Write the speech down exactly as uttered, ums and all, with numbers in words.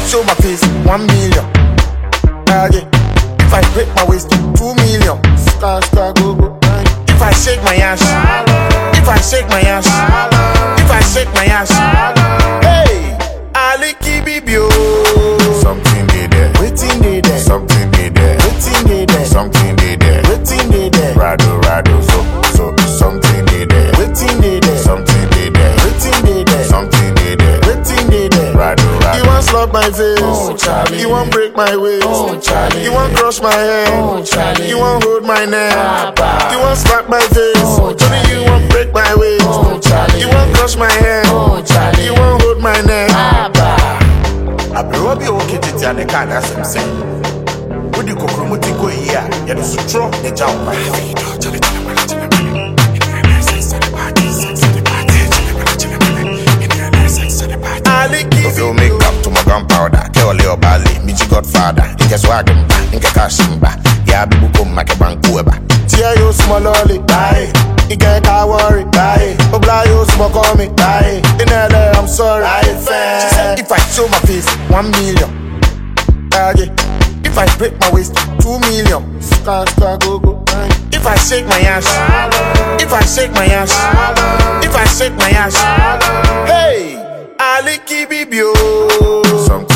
show my face, one million. Uh, yeah. If I break my waist, two million. Star, star, go, go. If I shake my ass, if I shake my ass, if I shake my ass, hey, Ali Kibibio. Something they there, Waiting they there, something they there, waiting they there, something they there. waiting they there, Rado, rado, so, so, something they there, waiting they there, something they there, waiting they there, something they there. waiting they there. Rado, rado. You want slap my face, Oh, Charlie. you want break my waist, Oh, Charlie. you want crush my head, Oh, Charlie. you want hold my neck, Papa. you want slap my face, Oh, Tell me you Charlie. want break my waist, Oh, Charlie. you want crush my head, Oh, Charlie. you want hold my neck. Papa. Abrewa bi oke tete ade ka na asem se. Wodi kokromoti ko yi a, ye do sutro ne ja wo ba. Ali If you make up to my gunpowder, tell your bally, me chi godfather. Inke swagin ba, inke cashin ba. Ya bibu kum make banku eba. Tia yo small lolly, bye. Ike ka worry, bye. Obla yo small call me, bye. In L A, I'm sorry, I fan. She said if I show my face, one million. Uh, yeah. If I break my waist, two million. Star, star, go, go. If I shake my ass, if I shake my ass, if I shake my ass, hey, Ali Kibibio. Something